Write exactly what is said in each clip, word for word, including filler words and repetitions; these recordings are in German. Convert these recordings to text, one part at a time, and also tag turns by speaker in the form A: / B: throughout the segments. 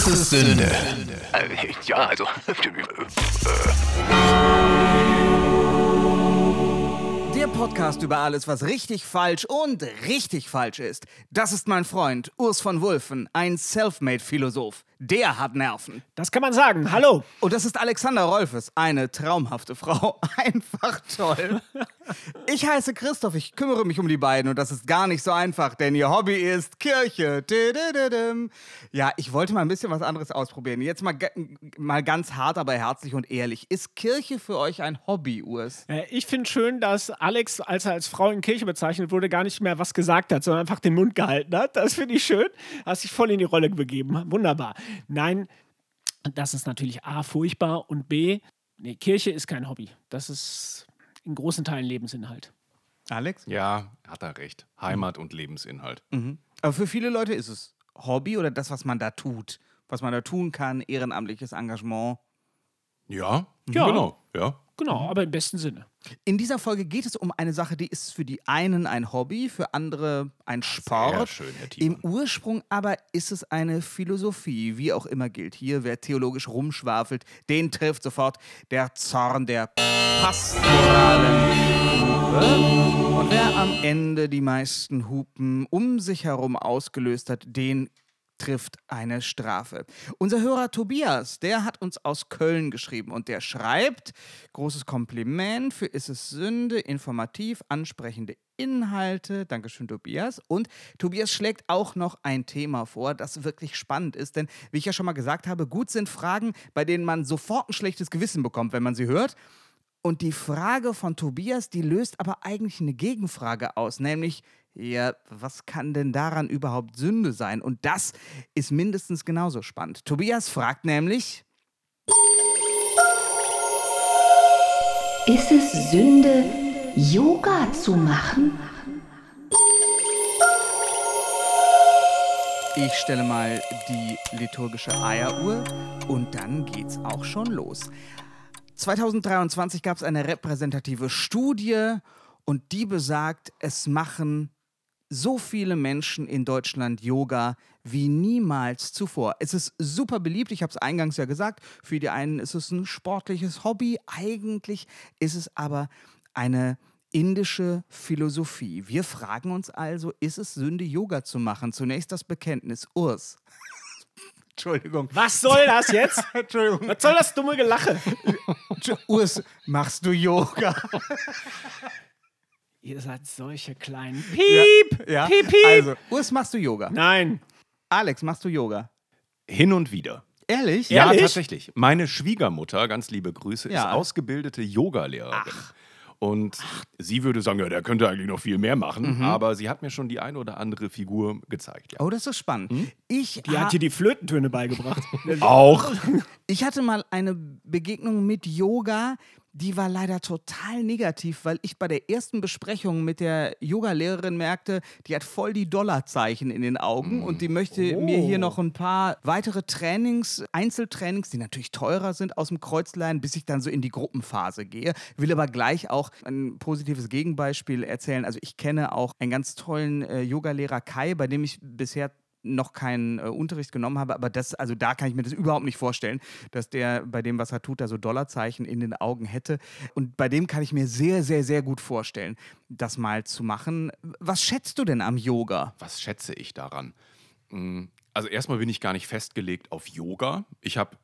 A: Ist es Sünde?
B: Äh, ja, also.
C: Der Podcast über alles, was richtig falsch und richtig falsch ist. Das ist mein Freund Urs von Wulffen, ein Selfmade-Philosoph. Der hat Nerven.
D: Das kann man sagen. Hallo.
C: Und das ist Alexander Rolfes, eine traumhafte Frau. Einfach toll. Ich heiße Christoph, ich kümmere mich um die beiden und das ist gar nicht so einfach, denn ihr Hobby ist Kirche. Ja, ich wollte mal ein bisschen was anderes ausprobieren. Jetzt mal, mal ganz hart, aber herzlich und ehrlich. Ist Kirche für euch ein Hobby, Urs?
D: Äh, ich finde schön, dass Alex, als er als Frau in Kirche bezeichnet wurde, gar nicht mehr was gesagt hat, sondern einfach den Mund gehalten hat. Das finde ich schön. Hast dich voll in die Rolle begeben. Wunderbar. Nein, das ist natürlich A, furchtbar und B, nee, Kirche ist kein Hobby. Das ist in großen Teilen Lebensinhalt.
C: Alex?
A: Ja, hat er recht. Heimat und Lebensinhalt.
C: Mhm. Aber für viele Leute ist es Hobby oder das, was man da tut. Was man da tun kann, ehrenamtliches Engagement.
A: Ja,
D: Ja.
A: genau. Ja.
D: Genau, aber im besten Sinne.
C: In dieser Folge geht es um eine Sache, die ist für die einen ein Hobby, für andere ein Sport.
A: Sehr schön, Herr
C: Im
A: Thiemann.
C: Ursprung aber ist es eine Philosophie, wie auch immer gilt hier. Wer theologisch rumschwafelt, den trifft sofort der Zorn der pastoralen Hupe. Und wer am Ende die meisten Hupen um sich herum ausgelöst hat, den trifft eine Strafe. Unser Hörer Tobias, der hat uns aus Köln geschrieben und der schreibt, großes Kompliment für Ist es Sünde, informativ, ansprechende Inhalte. Dankeschön, Tobias. Und Tobias schlägt auch noch ein Thema vor, das wirklich spannend ist, denn wie ich ja schon mal gesagt habe, gut sind Fragen, bei denen man sofort ein schlechtes Gewissen bekommt, wenn man sie hört. Und die Frage von Tobias, die löst aber eigentlich eine Gegenfrage aus, nämlich, ja, was kann denn daran überhaupt Sünde sein? Und das ist mindestens genauso spannend. Tobias fragt nämlich:
E: Ist es Sünde, Yoga zu machen?
C: Ich stelle mal die liturgische Eieruhr und dann geht's auch schon los. zweitausenddreiundzwanzig gab es eine repräsentative Studie und die besagt, es machen so viele Menschen in Deutschland Yoga wie niemals zuvor. Es ist super beliebt, ich habe es eingangs ja gesagt, für die einen ist es ein sportliches Hobby, eigentlich ist es aber eine indische Philosophie. Wir fragen uns also, ist es Sünde, Yoga zu machen? Zunächst das Bekenntnis. Urs. Entschuldigung.
D: Was soll das jetzt?
C: Entschuldigung.
D: Was soll das dumme Gelache?
C: Urs, machst du Yoga?
D: Ihr seid solche kleinen Piep!
C: Ja,
D: Piep, piep!
C: also, Urs, machst du Yoga?
D: Nein.
C: Alex, machst du Yoga?
A: Hin und wieder.
C: Ehrlich?
D: Ja.
A: Ja,
D: Ehrlich?
A: tatsächlich. Meine Schwiegermutter, ganz liebe Grüße,
C: Ja.
A: ist ausgebildete Yogalehrerin. Und sie würde sagen, ja, der könnte eigentlich noch viel mehr machen. Aber sie hat mir schon die eine oder andere Figur gezeigt. Ja.
C: Oh, das ist spannend. Ich,
D: Die
C: ha
D: hat dir die Flötentöne beigebracht.
A: Auch.
C: ich hatte mal eine Begegnung mit Yoga, die war leider total negativ, weil ich bei der ersten Besprechung mit der Yoga-Lehrerin merkte, die hat voll die Dollarzeichen in den Augen und die möchte
D: Oh.
C: mir hier noch ein paar weitere Trainings, Einzeltrainings, die natürlich teurer sind, aus dem Kreuz leihen, bis ich dann so in die Gruppenphase gehe. Will aber gleich auch ein positives Gegenbeispiel erzählen. Also ich kenne auch einen ganz tollen äh, Yogalehrer Kai, bei dem ich bisher noch keinen äh, Unterricht genommen habe, aber das, also da kann ich mir das überhaupt nicht vorstellen, dass der bei dem, was er tut, da so Dollarzeichen in den Augen hätte. Und bei dem kann ich mir sehr, sehr, sehr gut vorstellen, das mal zu machen. Was schätzt du denn am Yoga?
A: Was schätze ich daran? Mm, Also erstmal bin ich gar nicht festgelegt auf Yoga. Ich habe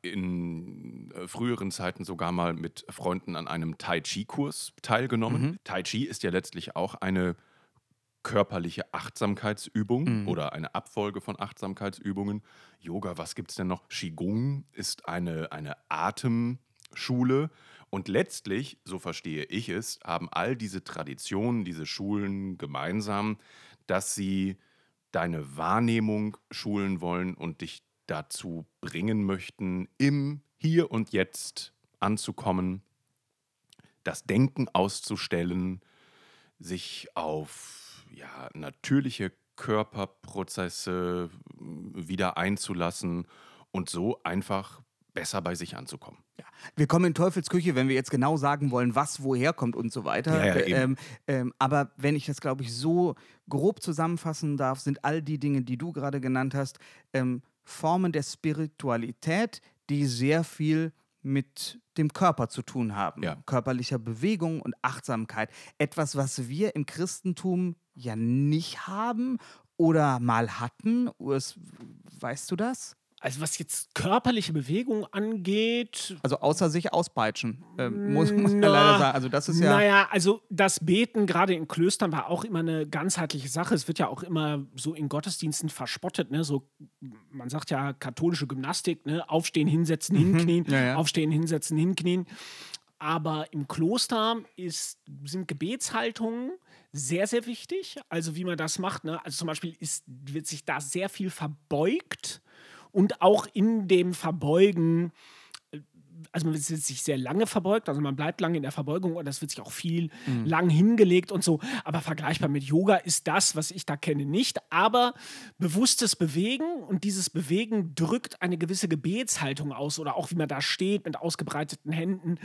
A: in äh, früheren Zeiten sogar mal mit Freunden an einem Tai Chi-Kurs teilgenommen. Tai Chi ist ja letztlich auch eine körperliche Achtsamkeitsübung oder eine Abfolge von Achtsamkeitsübungen. Yoga, was gibt es denn noch? Qigong ist eine, eine Atemschule. Und letztlich, so verstehe ich es, haben all diese Traditionen, diese Schulen gemeinsam, dass sie deine Wahrnehmung schulen wollen und dich dazu bringen möchten, im Hier und Jetzt anzukommen, das Denken auszustellen, sich auf ja, natürliche Körperprozesse wieder einzulassen und so einfach besser bei sich anzukommen.
C: Ja. Wir kommen in Teufelsküche, wenn wir jetzt genau sagen wollen, was woher kommt und so weiter.
A: Ja, ja, eben.
C: ähm, ähm, aber wenn ich das, glaube ich, so grob zusammenfassen darf, sind all die Dinge, die du gerade genannt hast, ähm, Formen der Spiritualität, die sehr viel mit dem Körper zu tun haben.
A: Ja.
C: Körperlicher Bewegung und Achtsamkeit. Etwas, was wir im Christentum ja nicht haben oder mal hatten. Urs, weißt du das?
D: Also was jetzt körperliche Bewegung angeht,
C: Also außer sich auspeitschen, ähm, muss, muss man
D: Na,
C: leider sagen. Also das ist ja...
D: Naja, also das Beten gerade in Klöstern war auch immer eine ganzheitliche Sache. Es wird ja auch immer so in Gottesdiensten verspottet, ne? So, man sagt ja katholische Gymnastik, ne? Aufstehen, hinsetzen, hinknien,
C: Ja, ja.
D: aufstehen, hinsetzen, hinknien. Aber im Kloster ist, sind Gebetshaltungen sehr, sehr wichtig. Also wie man das macht, ne? Also zum Beispiel ist, wird sich da sehr viel verbeugt. Und auch in dem Verbeugen, also man wird sich sehr lange verbeugt, also man bleibt lange in der Verbeugung und das wird sich auch viel
C: Mhm.
D: lang hingelegt und so. Aber vergleichbar mit Yoga ist das, was ich da kenne, nicht. Aber bewusstes Bewegen und dieses Bewegen drückt eine gewisse Gebetshaltung aus oder auch wie man da steht mit ausgebreiteten Händen.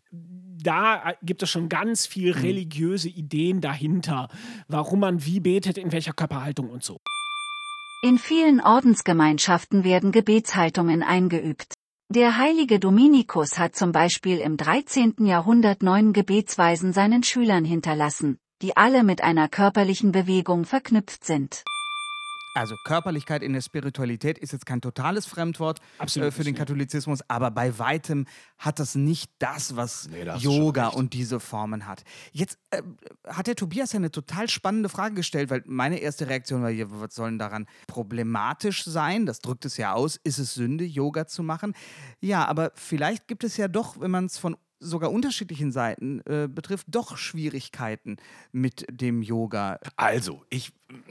D: Da gibt es schon ganz viel religiöse Ideen dahinter, warum man wie betet, in welcher Körperhaltung und so.
F: In vielen Ordensgemeinschaften werden Gebetshaltungen eingeübt. Der heilige Dominikus hat zum Beispiel im dreizehnten Jahrhundert neun Gebetsweisen seinen Schülern hinterlassen, die alle mit einer körperlichen Bewegung verknüpft sind.
C: Also Körperlichkeit in der Spiritualität ist jetzt kein totales Fremdwort
D: Absolut
C: äh, für den
D: nicht, ja.
C: Katholizismus, aber bei weitem hat das nicht das, was
A: Nee, da hast du schon
C: Yoga
A: recht.
C: und diese Formen hat. Jetzt äh, hat der Tobias ja eine total spannende Frage gestellt, weil meine erste Reaktion war, ja, was soll denn daran problematisch sein? Das drückt es ja aus. Ist es Sünde, Yoga zu machen? Ja, aber vielleicht gibt es ja doch, wenn man es von sogar unterschiedlichen Seiten äh, betrifft, doch Schwierigkeiten mit dem Yoga.
A: Also, ich,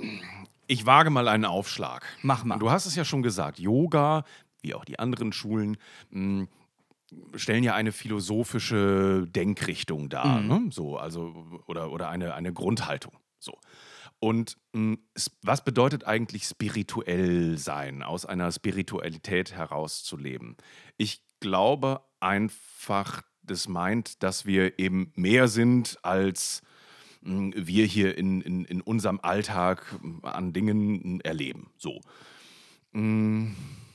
A: ich wage mal einen Aufschlag.
C: Mach mal.
A: Du hast es ja schon gesagt, Yoga, wie auch die anderen Schulen, mh, stellen ja eine philosophische Denkrichtung dar.
C: Mhm.
A: Ne? So, also, oder, oder eine, eine Grundhaltung. So. Und mh, s- was bedeutet eigentlich spirituell sein, aus einer Spiritualität herauszuleben? Ich glaube einfach, das meint, dass wir eben mehr sind als mh, wir hier in, in, in unserem Alltag mh, an Dingen mh, erleben. So. Mh,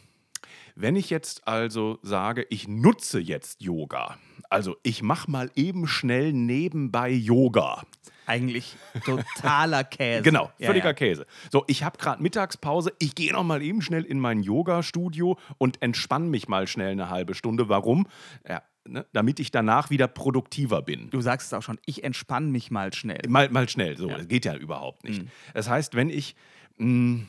A: Wenn ich jetzt also sage, ich nutze jetzt Yoga, also ich mache mal eben schnell nebenbei Yoga.
C: Eigentlich totaler Käse.
A: Genau,
C: Ja,
A: völliger
C: ja.
A: Käse. So, ich habe gerade Mittagspause, ich gehe noch mal eben schnell in mein Yoga-Studio und entspanne mich mal schnell eine halbe Stunde. Warum? Ja, ne, damit ich danach wieder produktiver bin.
C: Du sagst es auch schon, ich entspanne mich mal schnell.
A: Mal, mal schnell, so,
C: Ja.
A: das geht ja überhaupt nicht.
C: Mhm.
A: Das heißt, wenn ich mh,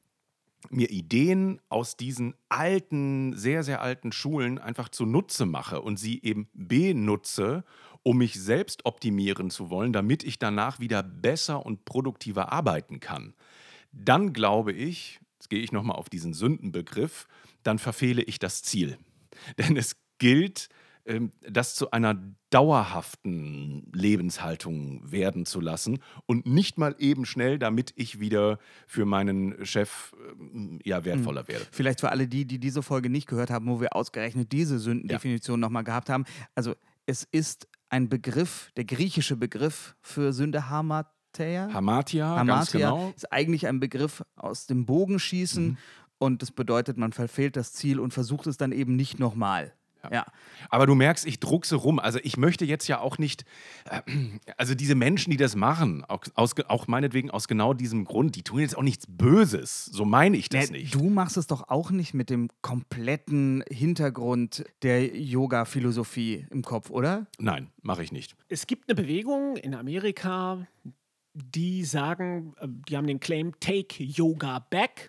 A: mir Ideen aus diesen alten, sehr, sehr alten Schulen einfach zunutze mache und sie eben benutze, um mich selbst optimieren zu wollen, damit ich danach wieder besser und produktiver arbeiten kann, dann glaube ich, jetzt gehe ich nochmal auf diesen Sündenbegriff, dann verfehle ich das Ziel. Denn es gilt, ähm, das zu einer dauerhaften Lebenshaltung werden zu lassen und nicht mal eben schnell, damit ich wieder für meinen Chef ähm, ja, wertvoller werde.
C: Vielleicht für alle die, die diese Folge nicht gehört haben, wo wir ausgerechnet diese Sündendefinition nochmal gehabt haben. Also es ist ein Begriff, der griechische Begriff für Sünde, Hamatheia.
A: Hamatia, ganz
C: Hamatia
A: genau.
C: ist eigentlich ein Begriff aus dem Bogenschießen
A: Mhm.
C: und das bedeutet, man verfehlt das Ziel und versucht es dann eben nicht nochmal. Ja.
A: Aber du merkst, ich druckse rum. Also ich möchte jetzt ja auch nicht, äh, also diese Menschen, die das machen, auch, aus, auch meinetwegen aus genau diesem Grund, die tun jetzt auch nichts Böses. So meine ich das
C: Nee,
A: nicht.
C: Du machst es doch auch nicht mit dem kompletten Hintergrund der Yoga-Philosophie im Kopf, oder?
A: Nein, mache ich nicht.
D: Es gibt eine Bewegung in Amerika, die sagen, äh, die haben den Claim Take Yoga Back.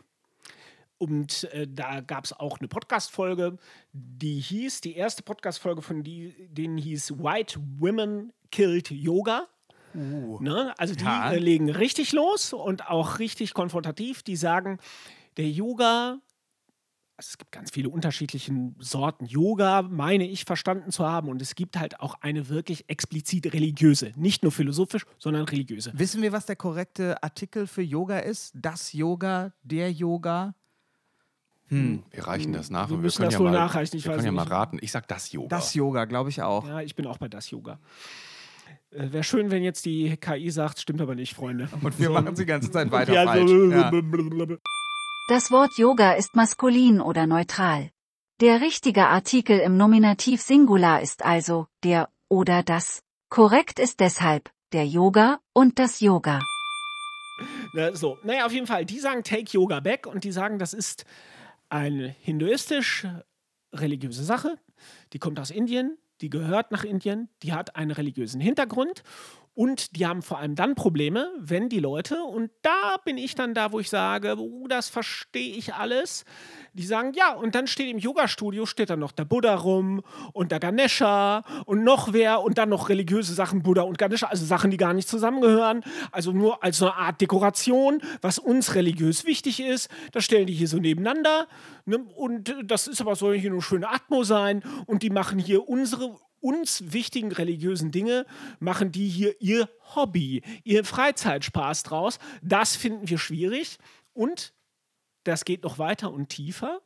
D: Und äh, da gab es auch eine Podcast-Folge, die hieß, die erste Podcast-Folge von die, denen hieß White Women Killed Yoga. Ne? Also die
C: Ja.
D: äh, legen richtig los und auch richtig konfrontativ. Die sagen, der Yoga, also es gibt ganz viele unterschiedliche Sorten Yoga, meine ich verstanden zu haben. Und es gibt halt auch eine wirklich explizit religiöse, nicht nur philosophisch, sondern religiöse.
C: Wissen wir, was der korrekte Artikel für Yoga ist? Das Yoga, der Yoga?
A: Wir reichen das nach
D: Wir
A: und wir
D: müssen
A: können
D: das
A: ja
D: wohl
A: mal,
D: nachreichen, ich
A: wir
D: weiß
A: können ja mal
D: nicht.
A: raten. Ich sag das Yoga.
C: Das Yoga, glaube ich auch.
D: Ja, ich bin auch bei das Yoga. Äh, Wäre schön, wenn jetzt die K I sagt, stimmt aber nicht, Freunde.
C: Und wir machen es die ganze Zeit weiter
D: Ja,
C: falsch.
D: so,
C: Ja.
D: blablabla.
F: Das Wort Yoga ist maskulin oder neutral. Der richtige Artikel im Nominativ Singular ist also der oder das. Korrekt ist deshalb der Yoga und das Yoga.
D: Ne, so, naja, auf jeden Fall, die sagen Take Yoga Back und die sagen, das ist eine hinduistisch-religiöse Sache. Die kommt aus Indien, die gehört nach Indien, die hat einen religiösen Hintergrund und die haben vor allem dann Probleme, wenn die Leute, und da bin ich dann da, wo ich sage, oh, das verstehe ich alles, die sagen, ja, und dann steht im Yoga-Studio, steht dann noch der Buddha rum und der Ganesha und noch wer und dann noch religiöse Sachen, Buddha und Ganesha, also Sachen, die gar nicht zusammengehören, also nur als so eine Art Dekoration, was uns religiös wichtig ist, das stellen die hier so nebeneinander, ne? Und das ist aber, soll hier nur schöne Atmo sein und die machen hier unsere uns wichtigen religiösen Dinge, machen die hier ihr Hobby, ihr Freizeitspaß draus. Das finden wir schwierig und das geht noch weiter und tiefer.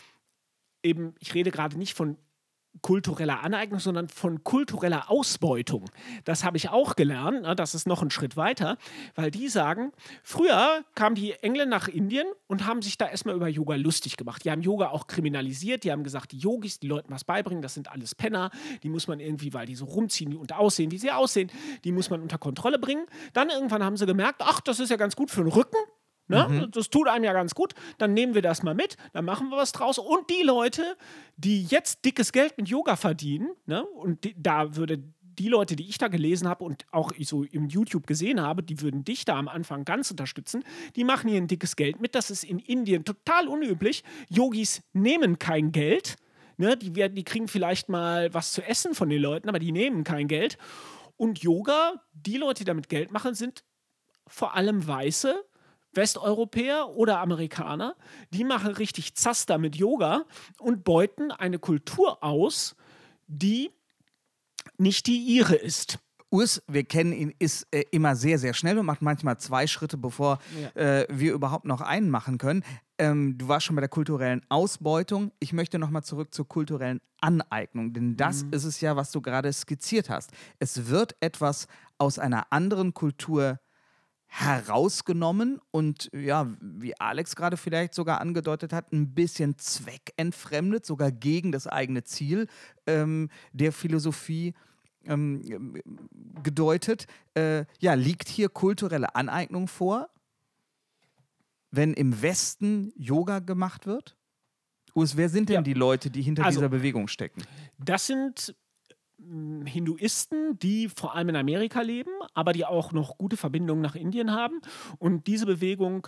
D: Eben, ich rede gerade nicht von kultureller Aneignung, sondern von kultureller Ausbeutung. Das habe ich auch gelernt, ne? Das ist noch ein Schritt weiter, weil die sagen, früher kamen die Engländer nach Indien und haben sich da erstmal über Yoga lustig gemacht. Die haben Yoga auch kriminalisiert, die haben gesagt, die Yogis, die Leuten was beibringen, das sind alles Penner, die muss man irgendwie, weil die so rumziehen und aussehen, wie sie aussehen, die muss man unter Kontrolle bringen. Dann irgendwann haben sie gemerkt, ach, das ist ja ganz gut für den Rücken. Ne? Mhm. Das tut einem ja ganz gut. Dann nehmen wir das mal mit, dann machen wir was draus. Und die Leute, die jetzt dickes Geld mit Yoga verdienen, ne? Und die, da würde die Leute, die ich da gelesen habe und auch so im YouTube gesehen habe, die würden dich da am Anfang ganz unterstützen, die machen hier ein dickes Geld mit. Das ist in Indien total unüblich. Yogis nehmen kein Geld. Ne? Die, werden, die kriegen vielleicht mal was zu essen von den Leuten, aber die nehmen kein Geld. Und Yoga, die Leute, die damit Geld machen, sind vor allem Weiße, Westeuropäer oder Amerikaner, die machen richtig Zaster mit Yoga und beuten eine Kultur aus, die nicht die ihre ist.
C: Urs, wir kennen ihn, ist äh, immer sehr, sehr schnell und macht manchmal zwei Schritte, bevor ja. äh, wir überhaupt noch einen machen können. Ähm, du warst schon bei der kulturellen Ausbeutung. Ich möchte nochmal zurück zur kulturellen Aneignung, denn das mhm. ist es ja, was du gerade skizziert hast. Es wird etwas aus einer anderen Kultur herausgenommen und ja, wie Alex gerade vielleicht sogar angedeutet hat, ein bisschen zweckentfremdet, sogar gegen das eigene Ziel ähm, der Philosophie ähm, gedeutet. Äh, ja, liegt hier kulturelle Aneignung vor, wenn im Westen Yoga gemacht wird? Urs, wer sind denn ja. die Leute, die hinter also, dieser Bewegung stecken?
D: Das sind Hinduisten, die vor allem in Amerika leben, aber die auch noch gute Verbindungen nach Indien haben. Und diese Bewegung,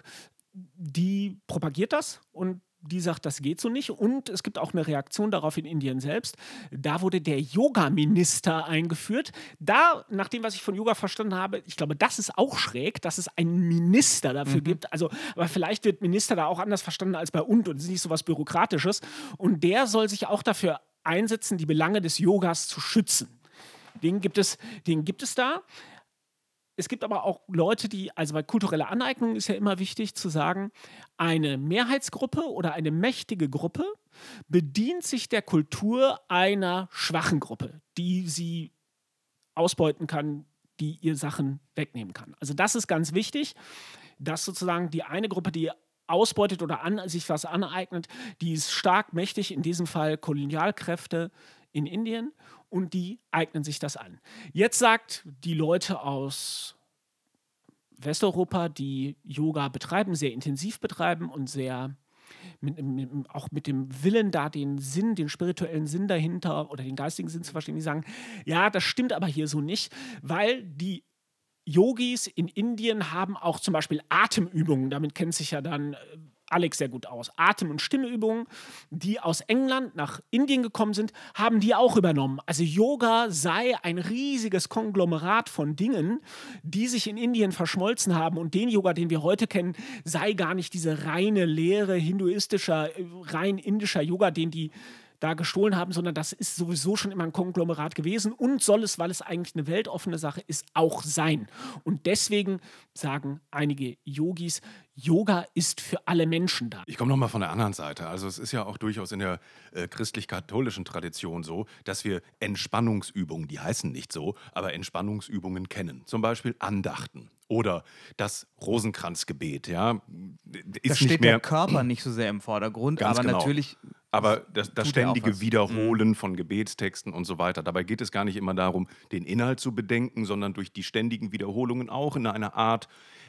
D: die propagiert das und die sagt, das geht so nicht. Und es gibt auch eine Reaktion darauf in Indien selbst. Da wurde der Yoga-Minister eingeführt. Da, nach dem, was ich von Yoga verstanden habe, ich glaube, das ist auch schräg, dass es einen Minister dafür mhm. gibt. Also, aber vielleicht wird Minister da auch anders verstanden als bei und und es ist nicht so was Bürokratisches. Und der soll sich auch dafür einsetzen, die Belange des Yogas zu schützen. Den gibt es, den gibt es da. Es gibt aber auch Leute, die, also bei kultureller Aneignung ist ja immer wichtig zu sagen, eine Mehrheitsgruppe oder eine mächtige Gruppe bedient sich der Kultur einer schwachen Gruppe, die sie ausbeuten kann, die ihr Sachen wegnehmen kann. Also das ist ganz wichtig, dass sozusagen die eine Gruppe, die ausbeutet oder an, sich was aneignet, die ist stark mächtig, in diesem Fall Kolonialkräfte in Indien, und die eignen sich das an. Jetzt sagt die Leute aus Westeuropa, die Yoga betreiben, sehr intensiv betreiben und sehr mit, mit, auch mit dem Willen da, den Sinn, den spirituellen Sinn dahinter oder den geistigen Sinn zu verstehen, die sagen, ja, das stimmt aber hier so nicht, weil die Yogis in Indien haben auch zum Beispiel Atemübungen, damit kennt sich ja dann Alex sehr gut aus. Atem- und Stimmübungen, die aus England nach Indien gekommen sind, haben die auch übernommen. Also Yoga sei ein riesiges Konglomerat von Dingen, die sich in Indien verschmolzen haben, und den Yoga, den wir heute kennen, sei gar nicht diese reine Lehre hinduistischer, rein indischer Yoga, den die da gestohlen haben, sondern das ist sowieso schon immer ein Konglomerat gewesen und soll es, weil es eigentlich eine weltoffene Sache ist, auch sein. Und deswegen sagen einige Yogis, Yoga ist für alle Menschen da.
A: Ich komme nochmal von der anderen Seite. Also es ist ja auch durchaus in der äh, christlich-katholischen Tradition so, dass wir Entspannungsübungen, die heißen nicht so, aber Entspannungsübungen kennen. Zum Beispiel Andachten Oder das Rosenkranzgebet, ja, ist
C: Da steht
A: nicht mehr
C: der Körper nicht so sehr im Vordergrund,
A: Ganz
C: aber
A: genau.
C: natürlich.
A: Aber das, das
C: tut er auch
A: ständige
C: was.
A: Wiederholen von Gebetstexten und so weiter. Dabei geht es gar nicht immer darum, den Inhalt zu bedenken, sondern durch die ständigen Wiederholungen auch in eine Art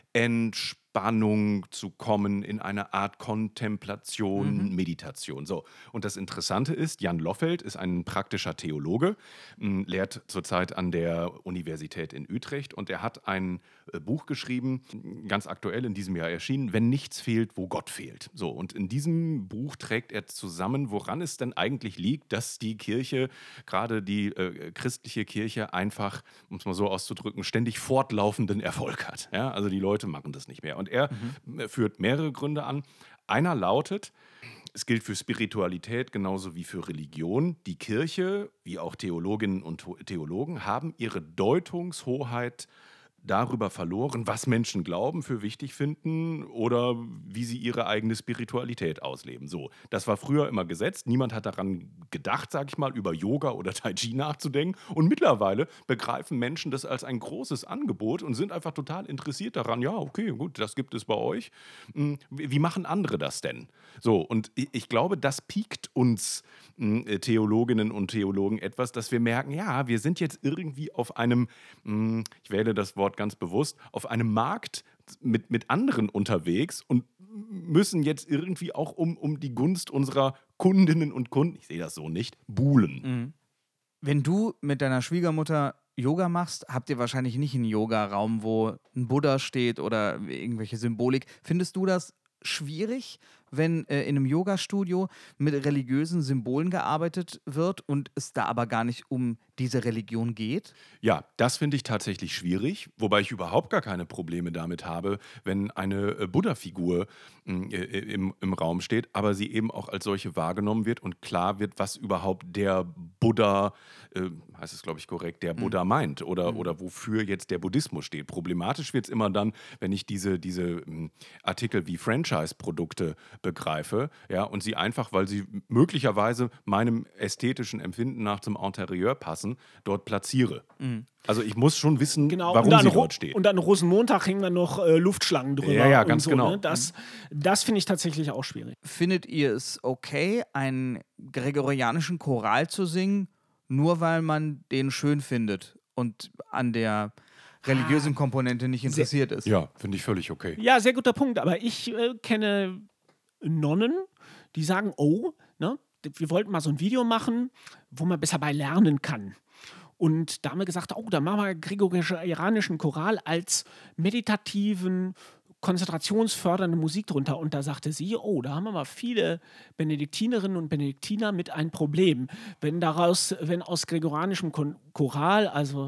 A: Entspannung zu kommen, in eine Art Kontemplation, Meditation. So. Und das Interessante ist, Jan Loffeld ist ein praktischer Theologe, m, lehrt zurzeit an der Universität in Utrecht und er hat ein äh, Buch geschrieben, ganz aktuell in diesem Jahr erschienen, Wenn nichts fehlt, wo Gott fehlt. So, und in diesem Buch trägt er zusammen, woran es denn eigentlich liegt, dass die Kirche, gerade die äh, christliche Kirche, einfach, um es mal so auszudrücken, ständig fortlaufenden Erfolg hat. Ja? Also die Leute machen das nicht mehr. Und er äh, führt mehrere Gründe an. Einer lautet, es gilt für Spiritualität genauso wie für Religion. Die Kirche, wie auch Theologinnen und Tho- Theologen, haben ihre Deutungshoheit darüber verloren, was Menschen glauben, für wichtig finden oder wie sie ihre eigene Spiritualität ausleben. So, das war früher immer gesetzt. Niemand hat daran gedacht, sag ich mal, über Yoga oder Tai Chi nachzudenken. Und mittlerweile begreifen Menschen das als ein großes Angebot und sind einfach total interessiert daran. Ja, okay, gut, das gibt es bei euch. Hm, Wie wie machen andere das denn? So, und ich ich glaube, das piekt uns hm, äh, Theologinnen und Theologen etwas, dass wir merken, ja, wir sind jetzt irgendwie auf einem, hm, ich wähle das Wort ganz bewusst, auf einem Markt mit, mit anderen unterwegs und müssen jetzt irgendwie auch um, um die Gunst unserer Kundinnen und Kunden, ich sehe das so nicht, buhlen.
C: Wenn du mit deiner Schwiegermutter Yoga machst, habt ihr wahrscheinlich nicht einen Yoga-Raum, wo ein Buddha steht oder irgendwelche Symbolik. Findest du das schwierig, wenn äh, in einem Yoga-Studio mit religiösen Symbolen gearbeitet wird und es da aber gar nicht um diese Religion geht?
A: Ja, das finde ich tatsächlich schwierig, wobei ich überhaupt gar keine Probleme damit habe, wenn eine äh, Buddha-Figur mh, äh, im, im Raum steht, aber sie eben auch als solche wahrgenommen wird und klar wird, was überhaupt der Buddha, äh, heißt es glaube ich korrekt, der Buddha meint oder, oder wofür jetzt der Buddhismus steht. Problematisch wird es immer dann, wenn ich diese, diese mh, Artikel wie Franchise-Produkte begreife, ja, und sie einfach, weil sie möglicherweise meinem ästhetischen Empfinden nach zum Interieur passen, dort platziere. Also ich muss schon wissen,
D: Genau,
A: warum
D: und an,
A: sie
D: Ro-
A: dort steht.
D: und an Rosenmontag hängen dann noch äh, Luftschlangen drüber.
A: Ja, ja,
D: und
A: ganz
D: so,
A: genau.
D: Ne? Das, das finde ich tatsächlich auch schwierig.
C: Findet ihr es okay, einen gregorianischen Choral zu singen, nur weil man den schön findet und an der religiösen Komponente nicht interessiert ist?
A: Ja, finde ich völlig okay.
D: Ja, sehr guter Punkt. Aber ich äh, kenne Nonnen, die sagen, oh, ne, wir wollten mal so ein Video machen, wo man besser bei lernen kann. Und da haben wir gesagt, oh, da machen wir gregorianischen Choral als meditativen, konzentrationsfördernde Musik drunter. Und da sagte sie, oh, da haben wir mal viele Benediktinerinnen und Benediktiner mit ein Problem. Wenn daraus, wenn aus gregorianischem Kon- Choral, also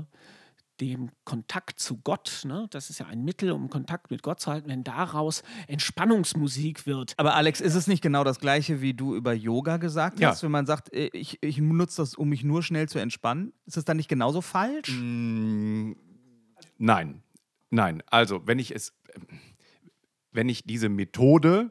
D: dem Kontakt zu Gott, ne, das ist ja ein Mittel, um Kontakt mit Gott zu halten, wenn daraus Entspannungsmusik wird.
C: Aber Alex, ist es nicht genau das Gleiche, wie du über Yoga gesagt
A: Ja.
C: hast, wenn man sagt, äh, ich, ich nutze das, um mich nur schnell zu entspannen? Ist es dann nicht genauso falsch?
A: Mm, Nein, nein. Also wenn ich es, wenn ich diese Methode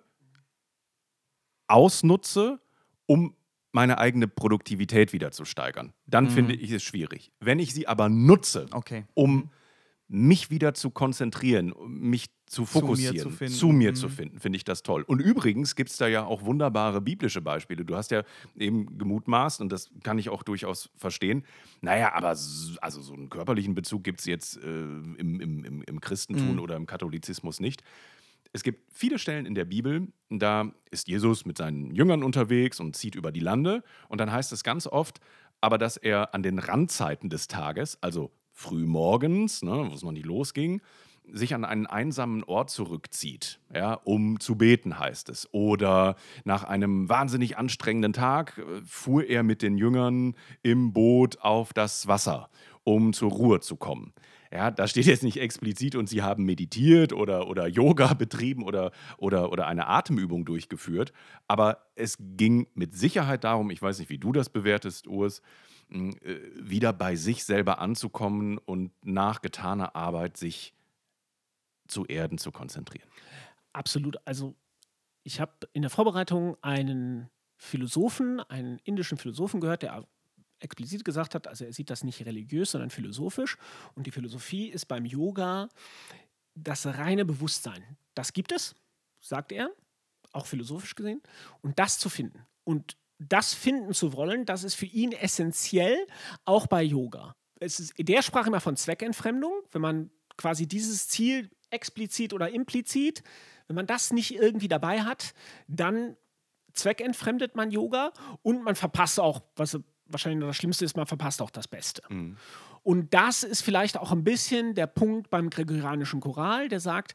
A: ausnutze, um meine eigene Produktivität wieder zu steigern, dann finde ich es schwierig. Wenn ich sie aber nutze,
C: Okay.
A: um mich wieder zu konzentrieren, um mich zu
C: mir
A: fokussieren,
C: zu finden.
A: zu mir
C: Mhm.
A: zu finden, finde ich das toll. Und übrigens gibt es da ja auch wunderbare biblische Beispiele. Du hast ja eben gemutmaßt, und das kann ich auch durchaus verstehen, naja, aber s- also so einen körperlichen Bezug gibt es jetzt äh, im, im, im, im Christentum
C: Mhm.
A: oder im Katholizismus nicht. Es gibt viele Stellen in der Bibel, da ist Jesus mit seinen Jüngern unterwegs und zieht über die Lande. Und dann heißt es ganz oft, aber dass er an den Randzeiten des Tages, also früh morgens, ne, wo es noch nicht losging, sich an einen einsamen Ort zurückzieht, ja, um zu beten, heißt es. Oder nach einem wahnsinnig anstrengenden Tag äh, fuhr er mit den Jüngern im Boot auf das Wasser, um zur Ruhe zu kommen. Ja, da steht jetzt nicht explizit und sie haben meditiert oder, oder Yoga betrieben oder, oder, oder eine Atemübung durchgeführt. Aber es ging mit Sicherheit darum, ich weiß nicht, wie du das bewertest, Urs, mh, äh, wieder bei sich selber anzukommen und nach getaner Arbeit sich zu erden, zu konzentrieren.
D: Absolut. Also ich habe in der Vorbereitung einen Philosophen, einen indischen Philosophen gehört, der explizit gesagt hat, also er sieht das nicht religiös, sondern philosophisch. Und die Philosophie ist beim Yoga das reine Bewusstsein, das gibt es, sagt er, auch philosophisch gesehen, und das zu finden. Und das finden zu wollen, das ist für ihn essentiell, auch bei Yoga. Es ist, der sprach immer von Zweckentfremdung, wenn man quasi dieses Ziel explizit oder implizit, wenn man das nicht irgendwie dabei hat, dann zweckentfremdet man Yoga und man verpasst auch, was wahrscheinlich das Schlimmste ist, man verpasst auch das Beste. Mhm. Und das ist vielleicht auch ein bisschen der Punkt beim gregorianischen Choral, der sagt,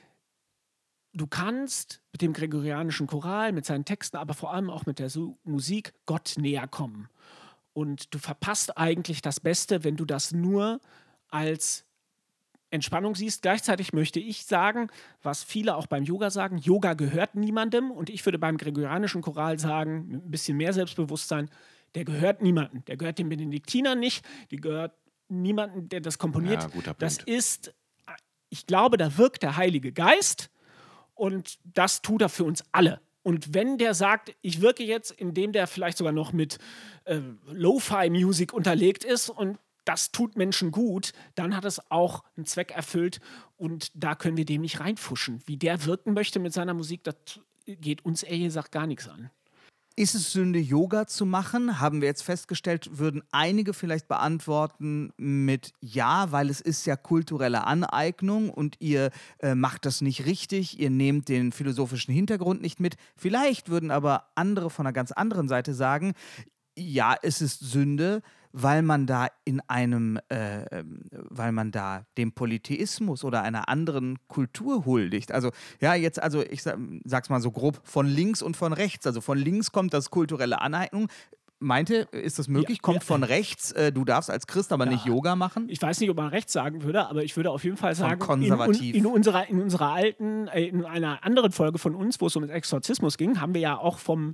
D: du kannst mit dem gregorianischen Choral, mit seinen Texten, aber vor allem auch mit der Su- Musik Gott näher kommen. Und du verpasst eigentlich das Beste, wenn du das nur als Entspannung siehst. Gleichzeitig möchte ich sagen, was viele auch beim Yoga sagen, Yoga gehört niemandem. Und ich würde beim gregorianischen Choral sagen, mit ein bisschen mehr Selbstbewusstsein, der gehört niemandem. Der gehört den Benediktinern nicht, die gehört niemandem, der das komponiert.
A: Ja, guter Punkt.
D: Das ist, ich glaube, da wirkt der Heilige Geist und das tut er für uns alle. Und wenn der sagt, ich wirke jetzt, indem der vielleicht sogar noch mit äh, Lo-Fi-Musik unterlegt ist und das tut Menschen gut, dann hat es auch einen Zweck erfüllt und da können wir dem nicht reinfuschen. Wie der wirken möchte mit seiner Musik, das geht uns ehrlich gesagt gar nichts an.
C: Ist es Sünde, Yoga zu machen? Haben wir jetzt festgestellt, würden einige vielleicht beantworten mit Ja, weil es ist ja kulturelle Aneignung und ihr äh, macht das nicht richtig, ihr nehmt den philosophischen Hintergrund nicht mit. Vielleicht würden aber andere von einer ganz anderen Seite sagen, ja, es ist Sünde, weil man da in einem, äh, weil man da dem Polytheismus oder einer anderen Kultur huldigt. Also, ja, jetzt, also ich sag, sag's mal so grob, von links und von rechts. Also von links kommt das kulturelle Aneignung. Meinte, ist das möglich?
D: Ja,
C: kommt
D: ja.
C: von rechts, äh, du darfst als Christ aber
D: Ja.
C: nicht Yoga machen?
D: Ich weiß nicht, ob man rechts sagen würde, aber ich würde auf jeden Fall sagen,
C: konservativ.
D: In, in, unserer, in unserer alten, äh, in einer anderen Folge von uns, wo es um den Exorzismus ging, haben wir ja auch vom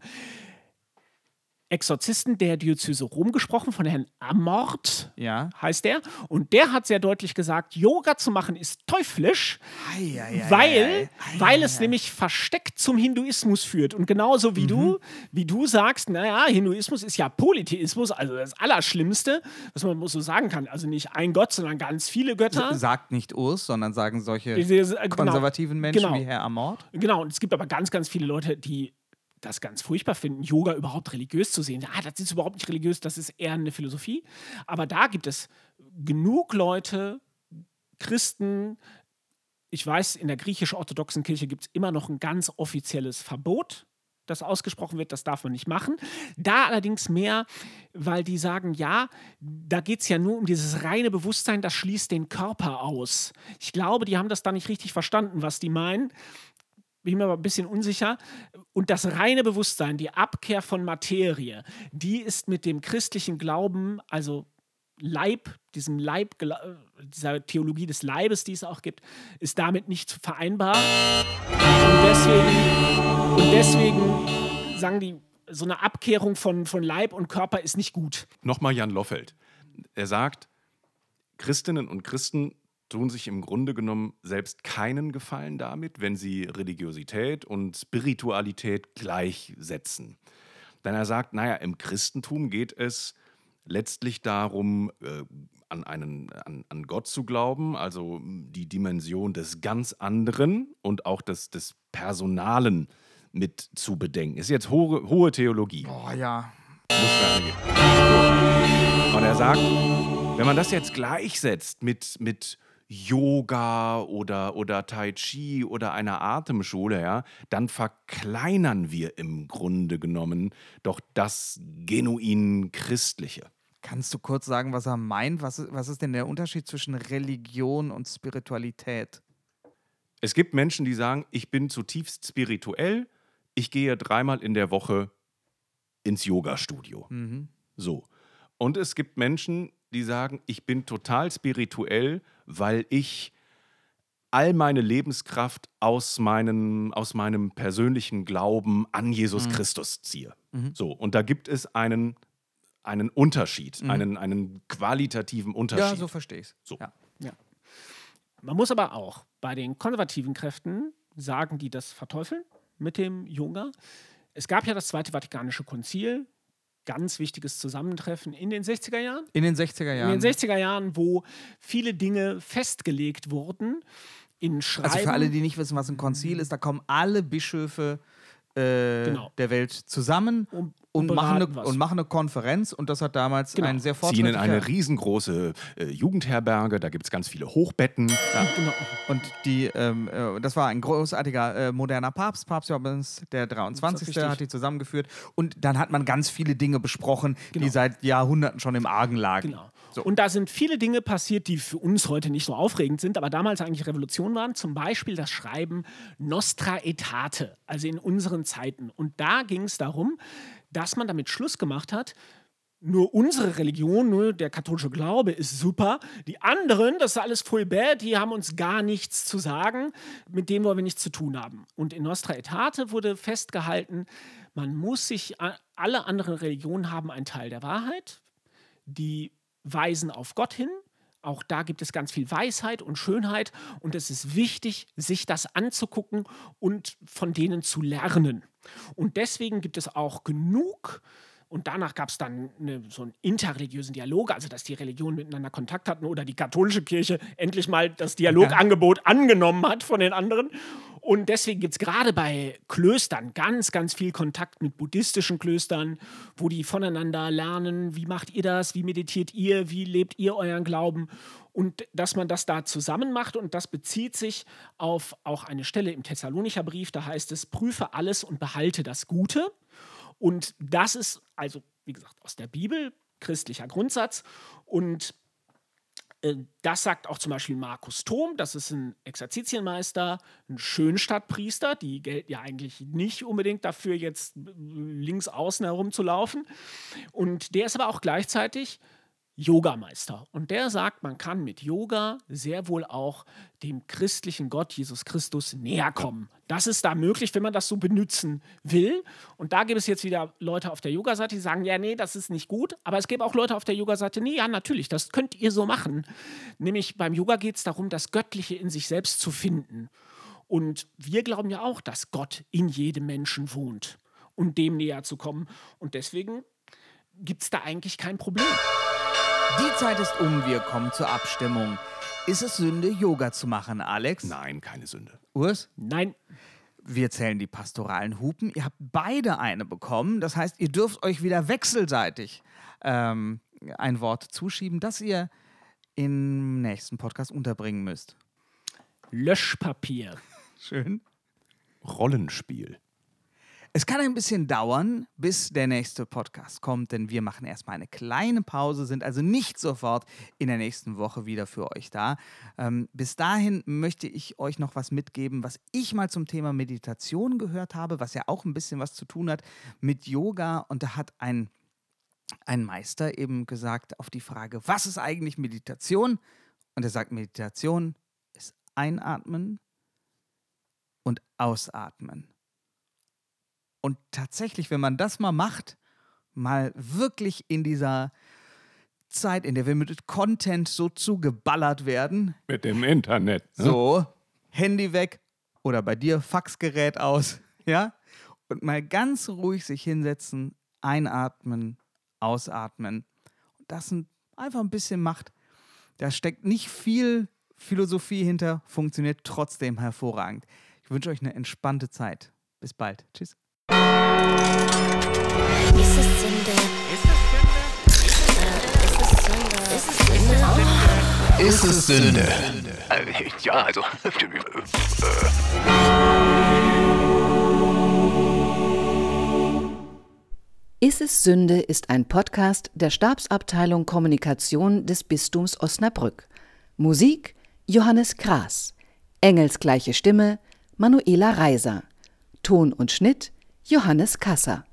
D: Exorzisten der Diözese Rom gesprochen, von Herrn Amort,
C: Ja.
D: heißt der. Und der hat sehr deutlich gesagt, Yoga zu machen ist teuflisch,
C: Ei, ei, ei,
D: weil,
C: ei, ei.
D: weil
C: Ei,
D: es
C: ei.
D: nämlich versteckt zum Hinduismus führt. Und genauso wie,
C: Mhm.
D: du, wie du sagst, naja, Hinduismus ist ja Polytheismus, also das Allerschlimmste, was man so sagen kann. Also nicht ein Gott, sondern ganz viele Götter.
C: S- Sagt nicht Urs, sondern sagen solche
D: Diese- äh, genau.
C: konservativen Menschen
D: Genau.
C: wie Herr Amort.
D: Genau, und es gibt aber ganz, ganz viele Leute, die das ganz furchtbar finden, Yoga überhaupt religiös zu sehen. Ah, das ist überhaupt nicht religiös, das ist eher eine Philosophie. Aber da gibt es genug Leute, Christen, ich weiß, in der griechisch-orthodoxen Kirche gibt es immer noch ein ganz offizielles Verbot, das ausgesprochen wird, das darf man nicht machen. Da allerdings mehr, weil die sagen, ja, da geht es ja nur um dieses reine Bewusstsein, das schließt den Körper aus. Ich glaube, die haben das da nicht richtig verstanden, was die meinen. Bin mir aber ein bisschen unsicher. Und das reine Bewusstsein, die Abkehr von Materie, die ist mit dem christlichen Glauben, also Leib, diesem Leib, dieser Theologie des Leibes, die es auch gibt, ist damit nicht vereinbar. Und deswegen, und deswegen sagen die, so eine Abkehrung von, von Leib und Körper ist nicht gut.
A: Nochmal Jan Loffelt. Er sagt, Christinnen und Christen tun sich im Grunde genommen selbst keinen Gefallen damit, wenn sie Religiosität und Spiritualität gleichsetzen. Denn er sagt, naja, im Christentum geht es letztlich darum, äh, an, einen, an, an Gott zu glauben, also die Dimension des ganz anderen und auch des, des Personalen mit zu bedenken. Ist jetzt hohe, hohe Theologie.
C: Oh ja.
A: Muss man angehen. So. Und er sagt, wenn man das jetzt gleichsetzt mit, mit Yoga oder, oder Tai Chi oder einer Atemschule, ja, dann verkleinern wir im Grunde genommen doch das genuin Christliche.
C: Kannst du kurz sagen, was er meint? Was ist, was ist denn der Unterschied zwischen Religion und Spiritualität?
A: Es gibt Menschen, die sagen, ich bin zutiefst spirituell, ich gehe dreimal in der Woche ins Yoga-Studio.
C: Mhm.
A: So. Und es gibt Menschen, die sagen, ich bin total spirituell, weil ich all meine Lebenskraft aus meinem, aus meinem persönlichen Glauben an Jesus
C: Mhm.
A: Christus ziehe.
C: Mhm.
A: So, und da gibt es einen, einen Unterschied,
C: Mhm.
A: einen, einen qualitativen Unterschied.
C: Ja, so verstehe ich es.
A: So.
C: Ja.
D: Man muss aber auch bei den konservativen Kräften sagen, die das verteufeln mit dem Yoga. Es gab ja das Zweite Vatikanische Konzil, ganz wichtiges Zusammentreffen in den sechziger Jahren.
C: In den sechziger Jahren.
D: In den sechziger Jahren, wo viele Dinge festgelegt wurden, in Schreiben.
C: Also für alle, die nicht wissen, was ein Konzil ist, da kommen alle Bischöfe äh,
D: Genau.
C: der Welt zusammen
D: Und-
C: und,
D: und
C: machen eine,
D: beraten was.
C: und machen eine Konferenz. Und das hat damals
D: Genau.
C: ein sehr
A: Ziehen in
C: fortschrittlicher...
A: eine riesengroße äh, Jugendherberge, da gibt es ganz viele Hochbetten.
D: Genau.
C: Und die, ähm, äh, das war ein großartiger äh, moderner Papst, Papst Johannes der dreiundzwanzigste
D: richtig.
C: hat die zusammengeführt. Und dann hat man ganz viele Dinge besprochen,
D: Genau.
C: die seit Jahrhunderten schon im Argen lagen.
D: Genau.
C: So.
D: Und da sind viele Dinge passiert, die für uns heute nicht so aufregend sind, aber damals eigentlich Revolution waren. Zum Beispiel das Schreiben Nostra Aetate, also in unseren Zeiten. Und da ging es darum, dass man damit Schluss gemacht hat, nur unsere Religion, nur der katholische Glaube ist super. Die anderen, das ist alles voll bad, die haben uns gar nichts zu sagen, mit dem wollen wir nichts zu tun haben. Und in Nostra Aetate wurde festgehalten, man muss sich, alle anderen Religionen haben einen Teil der Wahrheit, die weisen auf Gott hin. Auch da gibt es ganz viel Weisheit und Schönheit und es ist wichtig, sich das anzugucken und von denen zu lernen. Und deswegen gibt es auch genug, und danach gab es dann eine, so einen interreligiösen Dialog, also dass die Religionen miteinander Kontakt hatten oder die katholische Kirche endlich mal das Dialogangebot angenommen hat von den anderen. Und deswegen gibt es gerade bei Klöstern ganz, ganz viel Kontakt mit buddhistischen Klöstern, wo die voneinander lernen, wie macht ihr das, wie meditiert ihr, wie lebt ihr euren Glauben. Und dass man das da zusammen macht und das bezieht sich auf auch eine Stelle im Thessalonicher Brief, da heißt es, prüfe alles und behalte das Gute. Und das ist, also wie gesagt, aus der Bibel, christlicher Grundsatz. Und äh, das sagt auch zum Beispiel Markus Thom, das ist ein Exerzitienmeister, ein Schönstadtpriester, die gelten ja eigentlich nicht unbedingt dafür, jetzt links außen herumzulaufen. Und der ist aber auch gleichzeitig Yogameister. Und der sagt, man kann mit Yoga sehr wohl auch dem christlichen Gott, Jesus Christus, näher kommen. Das ist da möglich, wenn man das so benutzen will. Und da gibt es jetzt wieder Leute auf der Yoga-Seite, die sagen, ja, nee, das ist nicht gut. Aber es gibt auch Leute auf der Yoga-Seite, nee, ja, natürlich, das könnt ihr so machen. Nämlich beim Yoga geht es darum, das Göttliche in sich selbst zu finden. Und wir glauben ja auch, dass Gott in jedem Menschen wohnt und dem näher zu kommen. Und deswegen gibt es da eigentlich kein Problem.
C: Die Zeit ist um, wir kommen zur Abstimmung. Ist es Sünde, Yoga zu machen, Alex?
A: Nein, keine Sünde.
C: Urs?
D: Nein,
C: Wir zählen die pastoralen Hupen. Ihr habt beide eine bekommen. Das heißt, ihr dürft euch wieder wechselseitig ähm, ein Wort zuschieben, das ihr im nächsten Podcast unterbringen müsst.
D: Löschpapier.
C: Schön.
A: Rollenspiel.
C: Es kann ein bisschen dauern, bis der nächste Podcast kommt, denn wir machen erstmal eine kleine Pause, sind also nicht sofort in der nächsten Woche wieder für euch da. Ähm, bis dahin möchte ich euch noch was mitgeben, was ich mal zum Thema Meditation gehört habe, was ja auch ein bisschen was zu tun hat mit Yoga. Und da hat ein, ein Meister eben gesagt auf die Frage, was ist eigentlich Meditation? Und er sagt, Meditation ist Einatmen und Ausatmen. Und tatsächlich, wenn man das mal macht, mal wirklich in dieser Zeit, in der wir mit Content so zugeballert werden,
A: Mit dem Internet. Ne?
C: so, Handy weg oder bei dir Faxgerät aus, ja, und mal ganz ruhig sich hinsetzen, einatmen, ausatmen. Und das ein, einfach ein bisschen macht. Da steckt nicht viel Philosophie hinter, funktioniert trotzdem hervorragend. Ich wünsche euch eine entspannte Zeit. Bis bald. Tschüss.
G: Ist es Sünde? Ist es Sünde? Ist es Sünde? Ist es Sünde?
B: Ist es Sünde? Äh, ja, also.
H: Ist es Sünde ist ein Podcast der Stabsabteilung Kommunikation des Bistums Osnabrück. Musik Johannes Kraas. Engelsgleiche Stimme Manuela Reiser. Ton und Schnitt Johannes Kasser.